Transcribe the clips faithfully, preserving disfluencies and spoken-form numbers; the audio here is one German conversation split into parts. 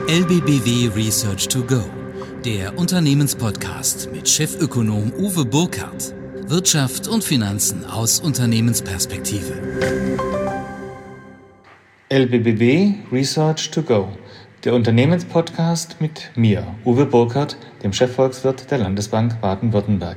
L B B W Research to Go, der Unternehmenspodcast mit Chefökonom Uwe Burkhardt. Wirtschaft und Finanzen aus Unternehmensperspektive. L B B W Research to Go, der Unternehmenspodcast mit mir, Uwe Burkhardt, dem Chefvolkswirt der Landesbank Baden-Württemberg.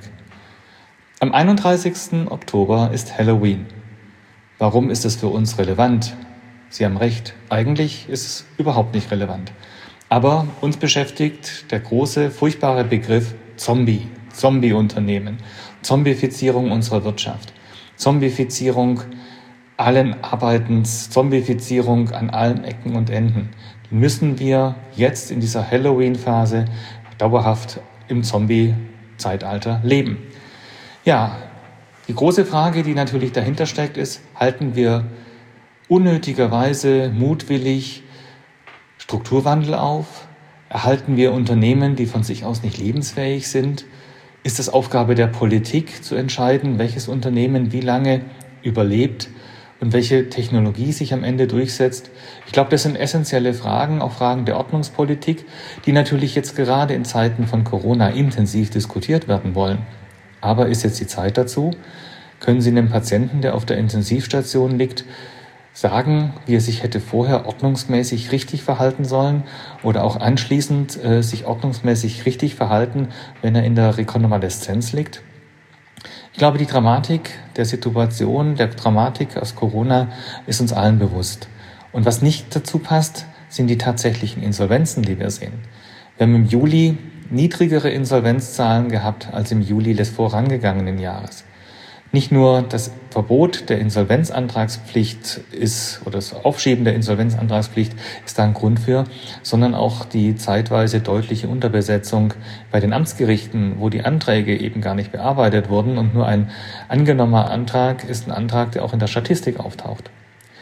Am einunddreißigsten Oktober ist Halloween. Warum ist es für uns relevant? Sie haben recht, eigentlich ist es überhaupt nicht relevant. Aber uns beschäftigt der große, furchtbare Begriff Zombie, Zombie-Unternehmen, Zombifizierung unserer Wirtschaft, Zombifizierung allen Arbeitens, Zombifizierung an allen Ecken und Enden. Müssen wir jetzt in dieser Halloween-Phase dauerhaft im Zombie-Zeitalter leben? Ja, die große Frage, die natürlich dahinter steckt, ist, halten wir unnötigerweise, mutwillig Strukturwandel auf? Erhalten wir Unternehmen, die von sich aus nicht lebensfähig sind? Ist es Aufgabe der Politik zu entscheiden, welches Unternehmen wie lange überlebt und welche Technologie sich am Ende durchsetzt? Ich glaube, das sind essentielle Fragen, auch Fragen der Ordnungspolitik, die natürlich jetzt gerade in Zeiten von Corona intensiv diskutiert werden wollen. Aber ist jetzt die Zeit dazu? Können Sie einem Patienten, der auf der Intensivstation liegt, sagen, wie er sich hätte vorher ordnungsmäßig richtig verhalten sollen oder auch anschließend äh, sich ordnungsmäßig richtig verhalten, wenn er in der Rekonvaleszenz liegt? Ich glaube, die Dramatik der Situation, der Dramatik aus Corona ist uns allen bewusst. Und was nicht dazu passt, sind die tatsächlichen Insolvenzen, die wir sehen. Wir haben im Juli niedrigere Insolvenzzahlen gehabt als im Juli des vorangegangenen Jahres. Nicht nur das Verbot der Insolvenzantragspflicht ist oder das Aufschieben der Insolvenzantragspflicht ist da ein Grund für, sondern auch die zeitweise deutliche Unterbesetzung bei den Amtsgerichten, wo die Anträge eben gar nicht bearbeitet wurden und nur ein angenommener Antrag ist ein Antrag, der auch in der Statistik auftaucht.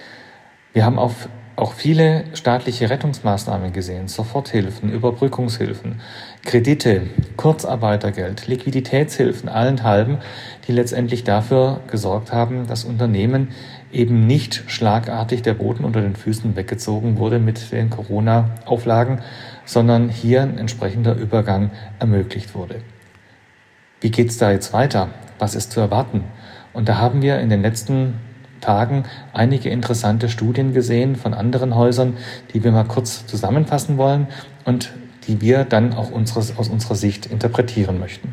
Wir haben auf auch viele staatliche Rettungsmaßnahmen gesehen, Soforthilfen, Überbrückungshilfen, Kredite, Kurzarbeitergeld, Liquiditätshilfen, allenthalben, die letztendlich dafür gesorgt haben, dass Unternehmen eben nicht schlagartig der Boden unter den Füßen weggezogen wurde mit den Corona-Auflagen, sondern hier ein entsprechender Übergang ermöglicht wurde. Wie geht's da jetzt weiter? Was ist zu erwarten? Und da haben wir in den letzten Tagen einige interessante Studien gesehen von anderen Häusern, die wir mal kurz zusammenfassen wollen und die wir dann auch unseres, aus unserer Sicht interpretieren möchten.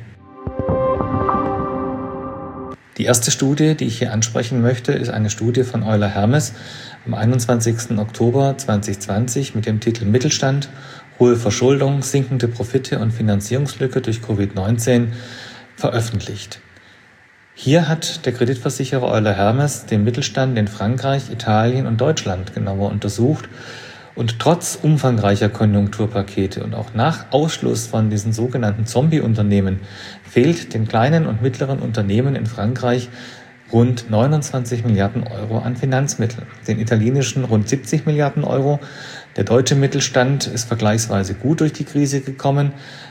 Die erste Studie, die ich hier ansprechen möchte, ist eine Studie von Euler Hermes am einundzwanzigsten Oktober zweitausendzwanzig mit dem Titel Mittelstand, hohe Verschuldung, sinkende Profite und Finanzierungslücke durch Covid neunzehn veröffentlicht. Hier hat der Kreditversicherer Euler Hermes den Mittelstand in Frankreich, Italien und Deutschland genauer untersucht und trotz umfangreicher Konjunkturpakete und auch nach Ausschluss von diesen sogenannten Zombie-Unternehmen fehlt den kleinen und mittleren Unternehmen in Frankreich rund neunundzwanzig Milliarden Euro an Finanzmitteln, den italienischen rund siebzig Milliarden Euro. Der deutsche Mittelstand ist vergleichsweise gut durch die Krise gekommen.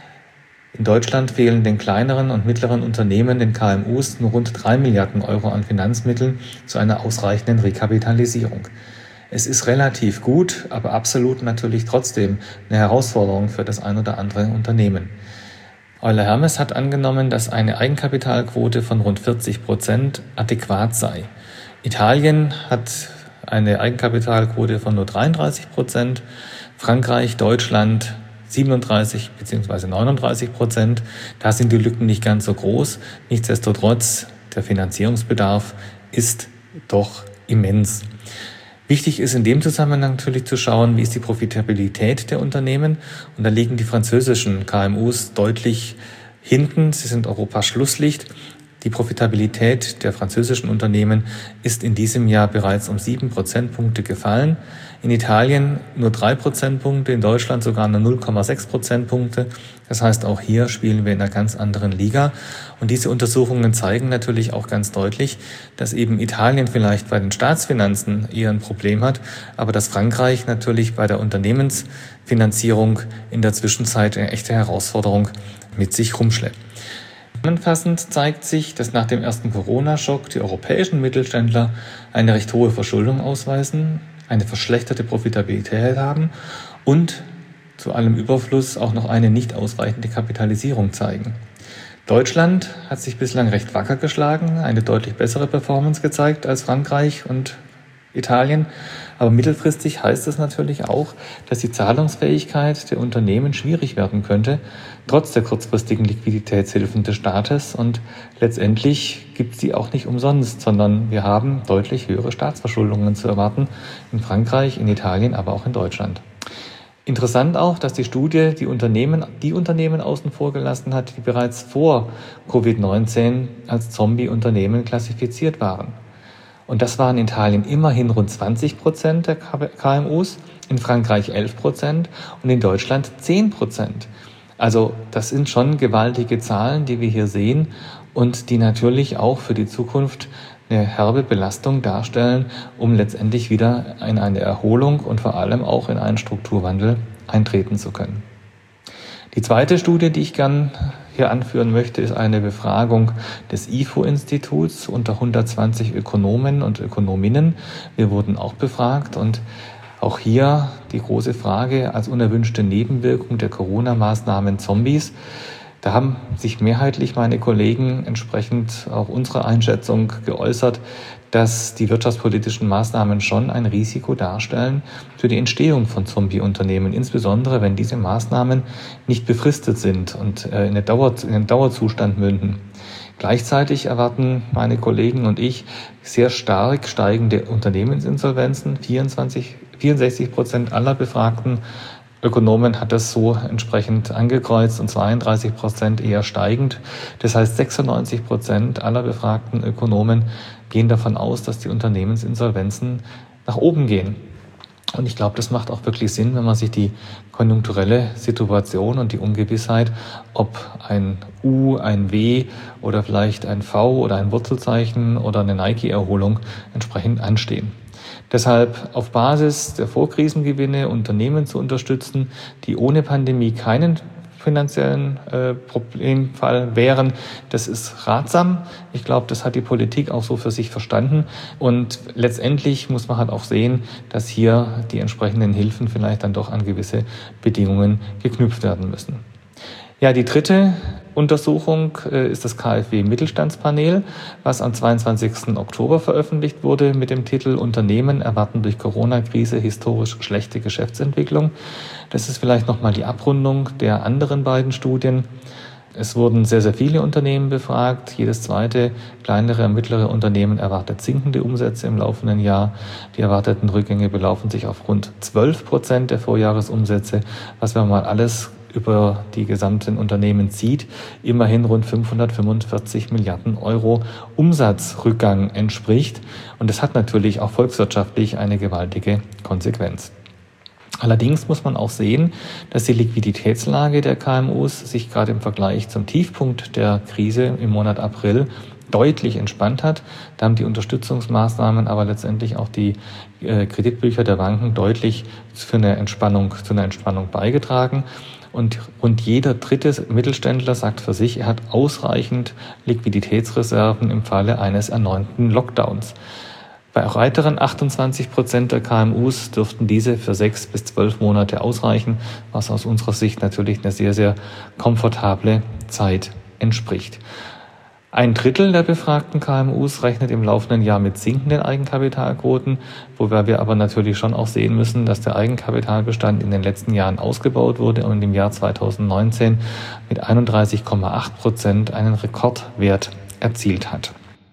In Deutschland fehlen den kleineren und mittleren Unternehmen, den K M Us, nur rund drei Milliarden Euro an Finanzmitteln zu einer ausreichenden Rekapitalisierung. Es ist relativ gut, aber absolut natürlich trotzdem eine Herausforderung für das ein oder andere Unternehmen. Euler Hermes hat angenommen, dass eine Eigenkapitalquote von rund vierzig Prozent adäquat sei. Italien hat eine Eigenkapitalquote von nur dreiunddreißig Prozent, Frankreich, Deutschland siebenunddreißig bzw. neununddreißig Prozent. Da sind die Lücken nicht ganz so groß. Nichtsdestotrotz, der Finanzierungsbedarf ist doch immens. Wichtig ist in dem Zusammenhang natürlich zu schauen, wie ist die Profitabilität der Unternehmen. Und da liegen die französischen K M Us deutlich hinten. Sie sind Europas Schlusslicht. Die Profitabilität der französischen Unternehmen ist in diesem Jahr bereits um sieben Prozentpunkte gefallen. In Italien nur drei Prozentpunkte, in Deutschland sogar nur null Komma sechs Prozentpunkte. Das heißt, auch hier spielen wir in einer ganz anderen Liga. Und diese Untersuchungen zeigen natürlich auch ganz deutlich, dass eben Italien vielleicht bei den Staatsfinanzen eher ein Problem hat, aber dass Frankreich natürlich bei der Unternehmensfinanzierung in der Zwischenzeit eine echte Herausforderung mit sich rumschleppt. Zusammenfassend zeigt sich, dass nach dem ersten Corona-Schock die europäischen Mittelständler eine recht hohe Verschuldung ausweisen, eine verschlechterte Profitabilität haben und zu allem Überfluss auch noch eine nicht ausreichende Kapitalisierung zeigen. Deutschland hat sich bislang recht wacker geschlagen, eine deutlich bessere Performance gezeigt als Frankreich und Italien. Aber mittelfristig heißt das natürlich auch, dass die Zahlungsfähigkeit der Unternehmen schwierig werden könnte, trotz der kurzfristigen Liquiditätshilfen des Staates. Und letztendlich gibt es die auch nicht umsonst, sondern wir haben deutlich höhere Staatsverschuldungen zu erwarten in Frankreich, in Italien, aber auch in Deutschland. Interessant auch, dass die Studie die Unternehmen, die Unternehmen außen vor gelassen hat, die bereits vor Covid neunzehn als Zombie-Unternehmen klassifiziert waren. Und das waren in Italien immerhin rund zwanzig Prozent der K M Us, in Frankreich elf Prozent und in Deutschland zehn Prozent. Also das sind schon gewaltige Zahlen, die wir hier sehen und die natürlich auch für die Zukunft eine herbe Belastung darstellen, um letztendlich wieder in eine Erholung und vor allem auch in einen Strukturwandel eintreten zu können. Die zweite Studie, die ich gern hier anführen möchte, ist eine Befragung des I F O-Instituts unter hundertzwanzig Ökonomen und Ökonominnen. Wir wurden auch befragt und auch hier die große Frage als unerwünschte Nebenwirkung der Corona-Maßnahmen Zombies. Da haben sich mehrheitlich meine Kollegen entsprechend auch unserer Einschätzung geäußert, dass die wirtschaftspolitischen Maßnahmen schon ein Risiko darstellen für die Entstehung von Zombie-Unternehmen, insbesondere wenn diese Maßnahmen nicht befristet sind und in eine Dauer, in einen Dauerzustand münden. Gleichzeitig erwarten meine Kollegen und ich sehr stark steigende Unternehmensinsolvenzen. vierundzwanzig, vierundsechzig Prozent aller befragten Ökonomen hat das so entsprechend angekreuzt und zweiunddreißig Prozent eher steigend. Das heißt, sechsundneunzig Prozent aller befragten Ökonomen gehen davon aus, dass die Unternehmensinsolvenzen nach oben gehen. Und ich glaube, das macht auch wirklich Sinn, wenn man sich die konjunkturelle Situation und die Ungewissheit, ob ein U, ein W oder vielleicht ein V oder ein Wurzelzeichen oder eine Nike-Erholung entsprechend anstehen. Deshalb auf Basis der Vorkrisengewinne Unternehmen zu unterstützen, die ohne Pandemie keinen finanziellen äh, Problemfall wären, das ist ratsam. Ich glaube, das hat die Politik auch so für sich verstanden. Und letztendlich muss man halt auch sehen, dass hier die entsprechenden Hilfen vielleicht dann doch an gewisse Bedingungen geknüpft werden müssen. Ja, die dritte Untersuchung äh, ist das K f W-Mittelstandspanel, was am zweiundzwanzigsten Oktober veröffentlicht wurde mit dem Titel Unternehmen erwarten durch Corona-Krise historisch schlechte Geschäftsentwicklung. Das ist vielleicht nochmal die Abrundung der anderen beiden Studien. Es wurden sehr, sehr viele Unternehmen befragt. Jedes zweite kleinere und mittlere Unternehmen erwartet sinkende Umsätze im laufenden Jahr. Die erwarteten Rückgänge belaufen sich auf rund zwölf Prozent der Vorjahresumsätze, was wenn man mal alles über die gesamten Unternehmen zieht, immerhin rund fünfhundertfünfundvierzig Milliarden Euro Umsatzrückgang entspricht. Und das hat natürlich auch volkswirtschaftlich eine gewaltige Konsequenz. Allerdings muss man auch sehen, dass die Liquiditätslage der K M Us sich gerade im Vergleich zum Tiefpunkt der Krise im Monat April deutlich entspannt hat. Da haben die Unterstützungsmaßnahmen, aber letztendlich auch die äh, Kreditbücher der Banken deutlich für eine Entspannung, zu einer Entspannung beigetragen. Und rund jeder dritte Mittelständler sagt für sich, er hat ausreichend Liquiditätsreserven im Falle eines erneuten Lockdowns. Bei weiteren achtundzwanzig Prozent der K M Us dürften diese für sechs bis zwölf Monate ausreichen, was aus unserer Sicht natürlich eine sehr, sehr komfortable Zeit entspricht. Ein Drittel der befragten K M Us rechnet im laufenden Jahr mit sinkenden Eigenkapitalquoten, wobei wir aber natürlich schon auch sehen müssen, dass der Eigenkapitalbestand in den letzten Jahren ausgebaut wurde und im Jahr zweitausendneunzehn mit einunddreißig Komma acht Prozent einen Rekordwert erzielt hat.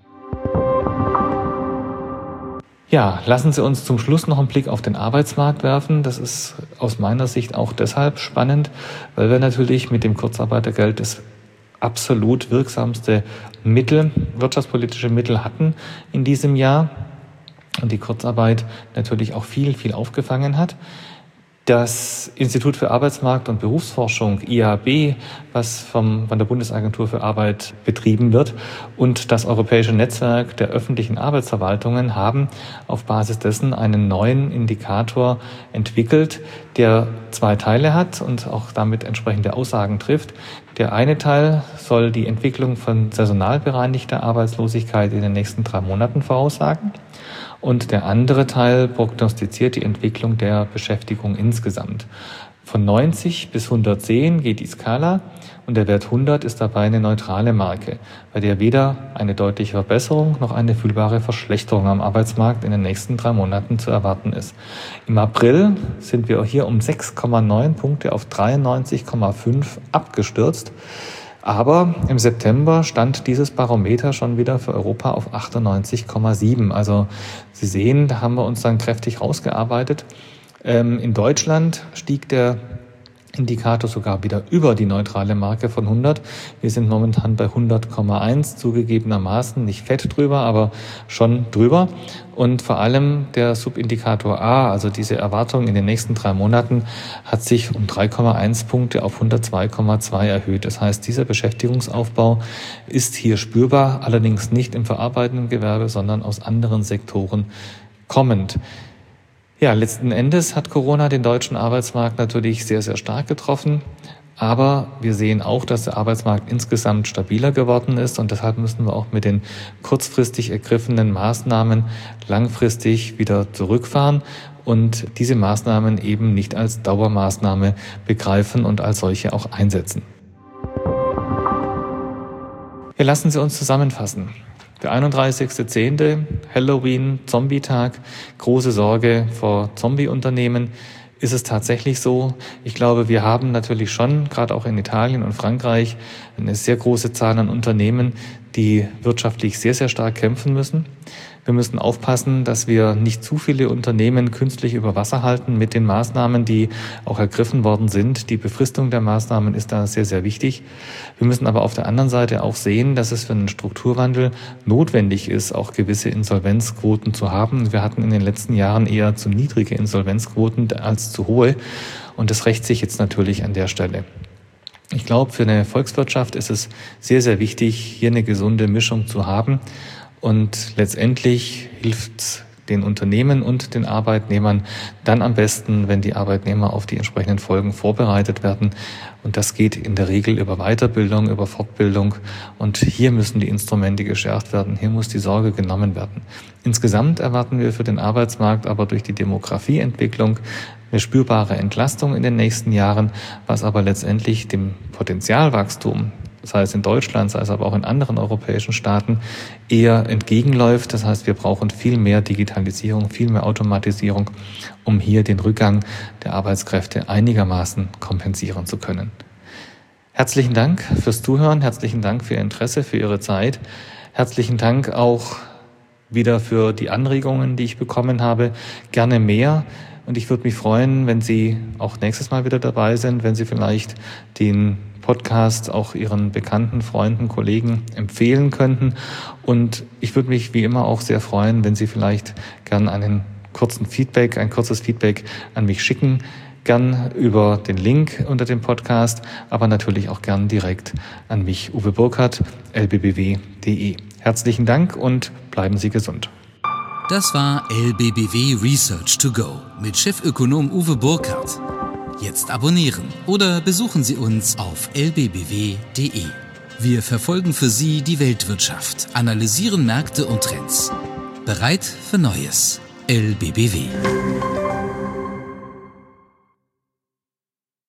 Ja, lassen Sie uns zum Schluss noch einen Blick auf den Arbeitsmarkt werfen. Das ist aus meiner Sicht auch deshalb spannend, weil wir natürlich mit dem Kurzarbeitergeld das absolut wirksamste Mittel, wirtschaftspolitische Mittel hatten in diesem Jahr und die Kurzarbeit natürlich auch viel, viel aufgefangen hat. Das Institut für Arbeitsmarkt- und Berufsforschung, I A B, was vom, von der Bundesagentur für Arbeit betrieben wird, und das Europäische Netzwerk der öffentlichen Arbeitsverwaltungen haben auf Basis dessen einen neuen Indikator entwickelt, der zwei Teile hat und auch damit entsprechende Aussagen trifft. Der eine Teil soll die Entwicklung von saisonal bereinigter Arbeitslosigkeit in den nächsten drei Monaten voraussagen. Und der andere Teil prognostiziert die Entwicklung der Beschäftigung insgesamt. Von neunzig bis hundertzehn geht die Skala und der Wert hundert ist dabei eine neutrale Marke, bei der weder eine deutliche Verbesserung noch eine fühlbare Verschlechterung am Arbeitsmarkt in den nächsten drei Monaten zu erwarten ist. Im April sind wir hier um sechs Komma neun Punkte auf dreiundneunzig Komma fünf abgestürzt. Aber im September stand dieses Barometer schon wieder für Europa auf achtundneunzig Komma sieben. Also Sie sehen, da haben wir uns dann kräftig rausgearbeitet. In Deutschland stieg der Indikator sogar wieder über die neutrale Marke von hundert. Wir sind momentan bei hundert Komma eins, zugegebenermaßen nicht fett drüber, aber schon drüber. Und vor allem der Subindikator A, also diese Erwartung in den nächsten drei Monaten, hat sich um drei Komma eins Punkte auf hundertzwei Komma zwei erhöht. Das heißt, dieser Beschäftigungsaufbau ist hier spürbar, allerdings nicht im verarbeitenden Gewerbe, sondern aus anderen Sektoren kommend. Ja, letzten Endes hat Corona den deutschen Arbeitsmarkt natürlich sehr, sehr stark getroffen. Aber wir sehen auch, dass der Arbeitsmarkt insgesamt stabiler geworden ist. Und deshalb müssen wir auch mit den kurzfristig ergriffenen Maßnahmen langfristig wieder zurückfahren und diese Maßnahmen eben nicht als Dauermaßnahme begreifen und als solche auch einsetzen. Wir lassen Sie uns zusammenfassen. Der einunddreißigster zehnte Halloween, Zombie-Tag, große Sorge vor Zombie-Unternehmen. Ist es tatsächlich so? Ich glaube, wir haben natürlich schon, gerade auch in Italien und Frankreich, eine sehr große Zahl an Unternehmen, die wirtschaftlich sehr, sehr stark kämpfen müssen. Wir müssen aufpassen, dass wir nicht zu viele Unternehmen künstlich über Wasser halten mit den Maßnahmen, die auch ergriffen worden sind. Die Befristung der Maßnahmen ist da sehr, sehr wichtig. Wir müssen aber auf der anderen Seite auch sehen, dass es für einen Strukturwandel notwendig ist, auch gewisse Insolvenzquoten zu haben. Wir hatten in den letzten Jahren eher zu niedrige Insolvenzquoten als zu hohe. Und das rächt sich jetzt natürlich an der Stelle. Ich glaube, für eine Volkswirtschaft ist es sehr, sehr wichtig, hier eine gesunde Mischung zu haben. Und letztendlich hilft den Unternehmen und den Arbeitnehmern dann am besten, wenn die Arbeitnehmer auf die entsprechenden Folgen vorbereitet werden. Und das geht in der Regel über Weiterbildung, über Fortbildung. Und hier müssen die Instrumente geschärft werden. Hier muss die Sorge genommen werden. Insgesamt erwarten wir für den Arbeitsmarkt aber durch die Demografieentwicklung eine spürbare Entlastung in den nächsten Jahren, was aber letztendlich dem Potenzialwachstum, sei es in Deutschland, sei es aber auch in anderen europäischen Staaten, eher entgegenläuft. Das heißt, wir brauchen viel mehr Digitalisierung, viel mehr Automatisierung, um hier den Rückgang der Arbeitskräfte einigermaßen kompensieren zu können. Herzlichen Dank fürs Zuhören, herzlichen Dank für Ihr Interesse, für Ihre Zeit. Herzlichen Dank auch wieder für die Anregungen, die ich bekommen habe. Gerne mehr. Und ich würde mich freuen, wenn Sie auch nächstes Mal wieder dabei sind, wenn Sie vielleicht den Podcast auch Ihren bekannten Freunden, Kollegen empfehlen könnten. Und ich würde mich wie immer auch sehr freuen, wenn Sie vielleicht gern einen kurzen Feedback, ein kurzes Feedback an mich schicken. Gern über den Link unter dem Podcast, aber natürlich auch gern direkt an mich, Uwe Burkhardt, l b b w punkt d e. Herzlichen Dank und bleiben Sie gesund. Das war L B B W Research to Go mit Chefökonom Uwe Burkhardt. Jetzt abonnieren oder besuchen Sie uns auf l b b w punkt d e. Wir verfolgen für Sie die Weltwirtschaft, analysieren Märkte und Trends. Bereit für Neues. L B B W.